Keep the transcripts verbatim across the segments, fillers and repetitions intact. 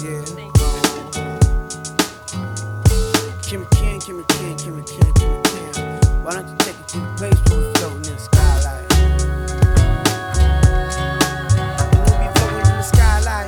Yeah. Kim Ken, Kim Ken, Kim Ken, Kim Ken. Why don't you take it to the place where we floating in the skylight? We'll be floating in the skylight.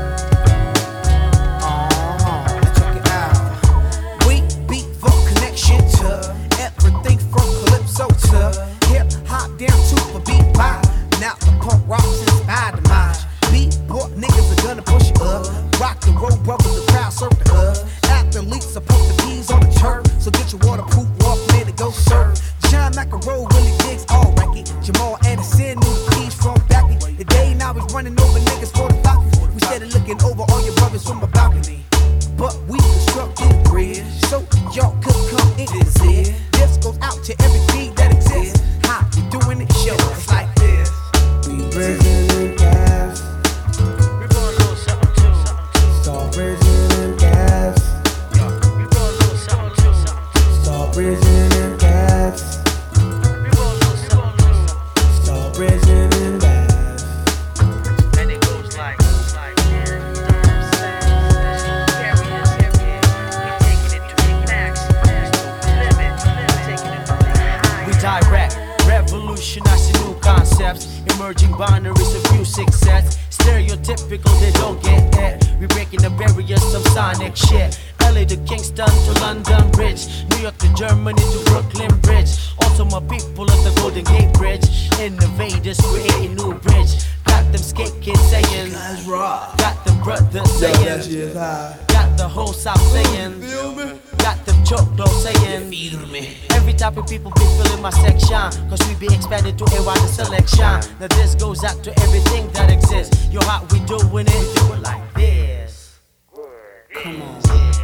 Uh-huh, let's check it out. We beat for connection to everything from calypso to hip hop down to the beat pop. Now the punk rocks inspired the mind. Beat boy niggas are gonna push it up. Rock the road brothers, the crowd surf the up. Athletes support the keys on the turf. So get your waterproof Walkman to go surf. John McEnroe really digs all record. Jamal Anderson knew the keys from back in the day. Now he's running over niggas for the pockets. We started looking over all your brothers from a balcony. But we constructed a bridge so y'all could come in this here. This goes out to every beat that exists. How we doing it? Show us like this. We bridging the gas. We roll a little something too. Start bridging the gas. We roll a little something too. Start bridging the gas. We roll a little something too. Start bridging the gas. And it goes like, like, yeah, you know what I'm saying? Carriers, carriers, we taking it to the max. Limit, taking it to the high. We direct, revolutionizing new concepts, emerging binaries of music sets. Stereotypical, they don't get it. We breaking the barriers of sonic shit. L A to Kingston to London Bridge, New York to Germany to Brooklyn Bridge. Also my people at the Golden Gate Bridge, innovators creating new bridge. Got them skate kids saying, That's raw. got them brothers saying, got the whole South saying, got them choclo saying, feel me. Every type of people be feeling my section, cause we be expanded to a wider selection. Now this goes out to everything that exists. Yo, how we doing it? Do it like this. Come on.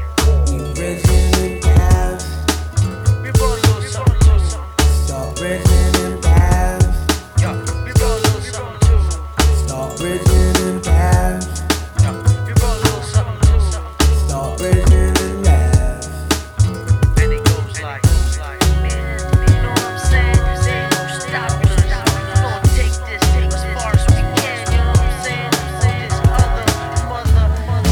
We bridging the gas. We roll a little something too. Start bridging the gas. Yo, we roll a little something too. Start bridging the gas. Yo, we roll a little something too. Start bridging the gas. And it goes like, like, man, you know what I'm saying? Say no stop, no stop. We gonna take this thing as far as we can. You know what I'm saying? On this other mother, mother.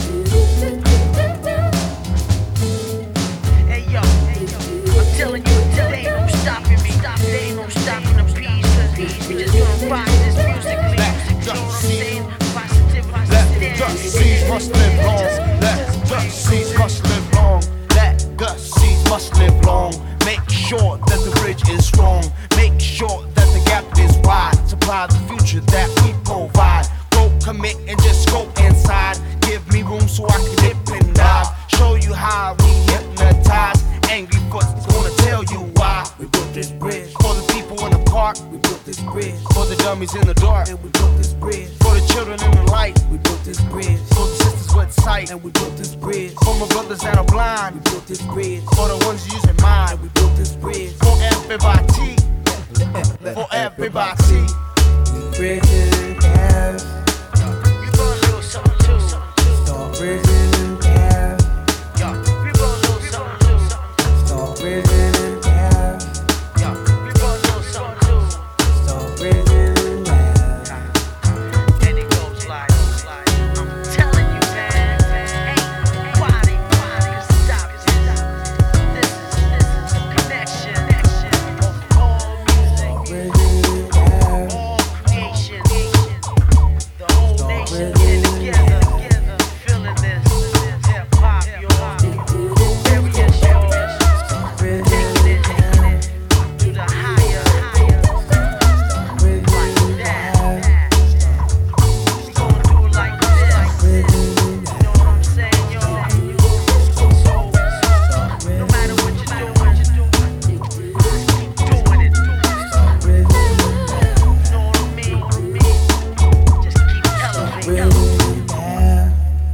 Hey yo, hey yo, I'm telling you, until they ain't no stopping me, stop, they ain't no stopping the bees, cause we just gonna ride this musically. You know what I'm saying? Positive, Let Gus Seeds must live long. Let Gus Seeds must live long. Let Gus Seeds must live long. Make sure that the bridge is strong. Make sure that the gap is wide. Supply the future that we provide. Go commit and just go inside. Give me room so I can dip and dive. Show you how we hypnotize. Angry Foot's gonna tell you why. We built this bridge. For the people in the park, We built this bridge. for the dummies in the dark, And we built this bridge. for the children in the light, We built this bridge. for the sisters with sight, And we built this bridge. for my brothers that are We blind, built this bridge. for the ones using mind, We built this bridge. for everybody, for everybody. We bridging the gas. we roll a little something too. Start bridging the gas. Yo, we roll a little something too. Start bridging the gas. Yo, we roll a little something too. Start bridging the gas. And it goes like, like, I'm telling you, man, ain't nobody, nobody can stop this. This is, this is a connection of all music, Bridging the gas. all creation, the whole nation getting together, together, feeling this, hip hop, yo, various shows, Bridging taking it, taking it to the higher, higher, Bridging like the that. gas. We gon' do it like this. Bridging the You know what I'm saying, yo? So, no matter what you're doing, you're doing, keep doing it. bridging the You know what I mean? Just keep elevating. bridging the gas.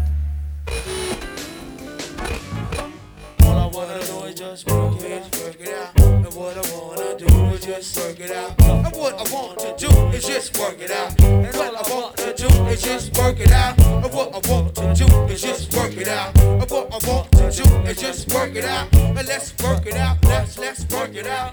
All I wanna do is just work it, work it out. And what I wanna do is just work it out. And what I want to do is just work it out. And what I want to do is just work it out. And what I want to do is just work it out. And what I want to do is just work it out. And let's work it out. Let's let's work it out.